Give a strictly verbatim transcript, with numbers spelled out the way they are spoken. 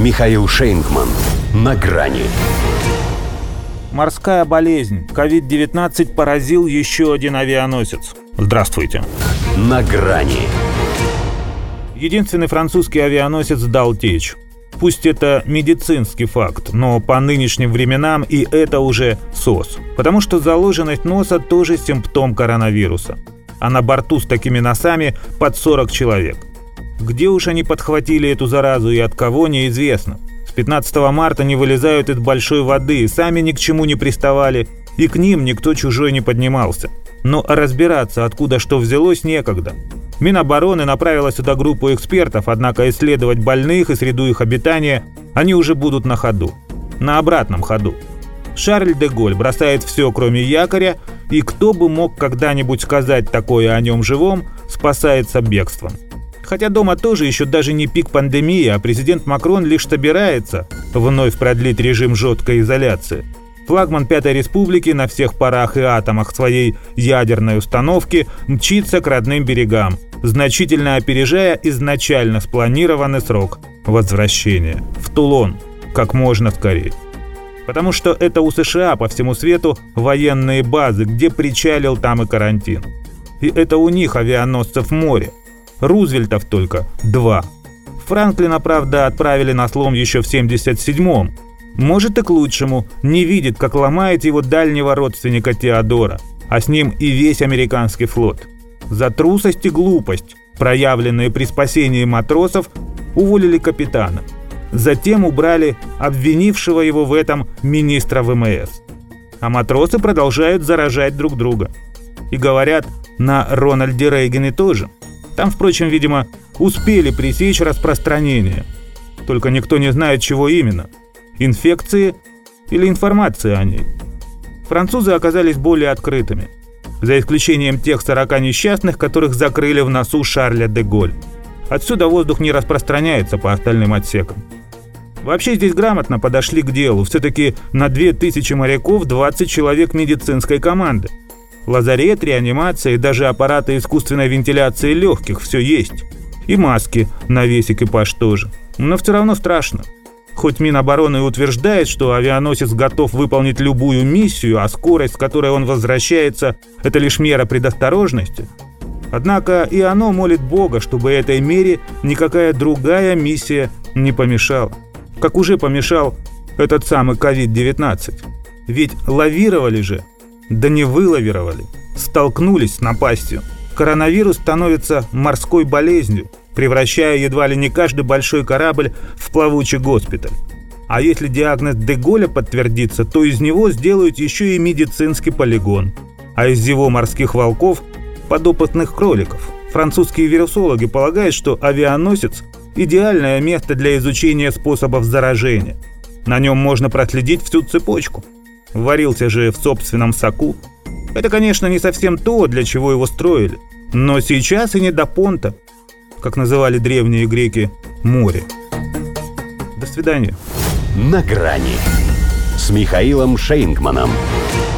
Михаил Шейнгман. На грани. Морская болезнь. ковид девятнадцать поразил еще один авианосец. Здравствуйте. На грани. Единственный французский авианосец дал течь. Пусть это медицинский факт, но по нынешним временам и это уже СОС. Потому что заложенность носа тоже симптом коронавируса. А на борту с такими носами под сорок человек. Где уж они подхватили эту заразу и от кого, неизвестно. С пятнадцатого марта не вылезают из большой воды, сами ни к чему не приставали, и к ним никто чужой не поднимался. Но разбираться, откуда что взялось, некогда. Минобороны направила сюда группу экспертов, однако исследовать больных и среду их обитания они уже будут на ходу. На обратном ходу. Шарль де Голль бросает все, кроме якоря, и кто бы мог когда-нибудь сказать такое о нем живом, спасается бегством. Хотя дома тоже еще даже не пик пандемии, а президент Макрон лишь собирается вновь продлить режим жесткой изоляции. Флагман Пятой Республики на всех парах и атомах своей ядерной установки мчится к родным берегам, значительно опережая изначально спланированный срок возвращения в Тулон как можно скорее. Потому что это у США по всему свету военные базы, где причалил, там и карантин. И это у них авианосцев море. Рузвельтов только два. Франклина, правда, отправили на слом еще в семьдесят седьмом. Может и к лучшему, не видит, как ломает его дальнего родственника Теодора, а с ним и весь американский флот. За трусость и глупость, проявленные при спасении матросов, уволили капитана. Затем убрали обвинившего его в этом министра ВМС. А матросы продолжают заражать друг друга. И говорят, на Рональде Рейгане тоже. Там, впрочем, видимо, успели пресечь распространение. Только никто не знает, чего именно. Инфекции или информации о ней. Французы оказались более открытыми. За исключением тех сорока несчастных, которых закрыли в носу Шарля де Голль. Отсюда воздух не распространяется по остальным отсекам. Вообще здесь грамотно подошли к делу. Все-таки на две тысячи моряков двадцать человек медицинской команды. Лазарет, реанимация и даже аппараты искусственной вентиляции легких – все есть. И маски на весь экипаж тоже. Но все равно страшно. Хоть Минобороны утверждает, что авианосец готов выполнить любую миссию, а скорость, с которой он возвращается – это лишь мера предосторожности. Однако и оно молит Бога, чтобы этой мере никакая другая миссия не помешала. Как уже помешал этот самый ковид девятнадцать. Ведь лавировали же. Да не вылавировали, столкнулись с напастью. Коронавирус становится морской болезнью, превращая едва ли не каждый большой корабль в плавучий госпиталь. А если диагноз де Голля подтвердится, то из него сделают еще и медицинский полигон. А из его морских волков – подопытных кроликов. Французские вирусологи полагают, что авианосец – идеальное место для изучения способов заражения. На нем можно проследить всю цепочку. Варился же в собственном соку. Это, конечно, не совсем то, для чего его строили. Но сейчас и не до понта, как называли древние греки, море. До свидания. На грани с Михаилом Шейнгманом.